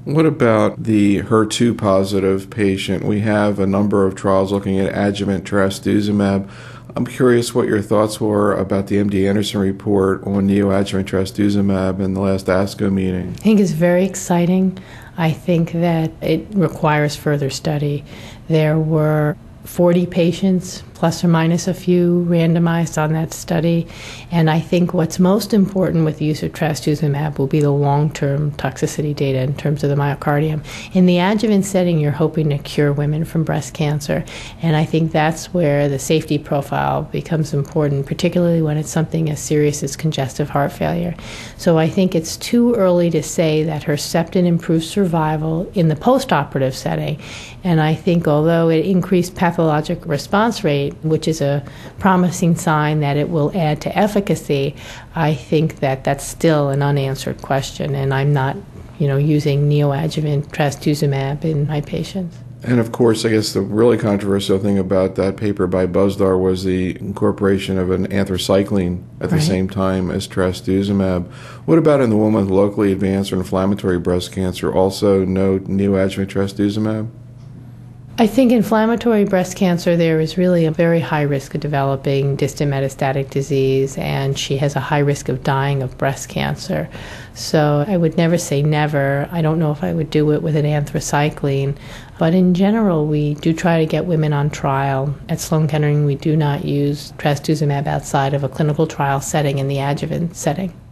What about the HER2 positive patient? We have a number of trials looking at adjuvant trastuzumab. I'm curious what your thoughts were about the MD Anderson report on neoadjuvant trastuzumab in the last ASCO meeting. I think it's very exciting. I think that it requires further study. There were 40 patients, plus or minus a few, randomized on that study. And I think what's most important with the use of trastuzumab will be the long-term toxicity data in terms of the myocardium. In the adjuvant setting, you're hoping to cure women from breast cancer. And I think that's where the safety profile becomes important, particularly when it's something as serious as congestive heart failure. So I think it's too early to say that Herceptin improves survival in the postoperative setting. And I think although it increased pathologic response rate, which is a promising sign that it will add to efficacy, I think that that's still an unanswered question, and I'm not, using neoadjuvant trastuzumab in my patients. And of course, I guess the really controversial thing about that paper by Buzdar was the incorporation of an anthracycline at the same time as trastuzumab. What about in the woman with locally advanced or inflammatory breast cancer? Also no neoadjuvant trastuzumab? I think inflammatory breast cancer, there is really a very high risk of developing distant metastatic disease, and she has a high risk of dying of breast cancer. So I would never say never. I don't know if I would do it with an anthracycline, but in general, we do try to get women on trial. At Sloan Kettering, we do not use trastuzumab outside of a clinical trial setting in the adjuvant setting.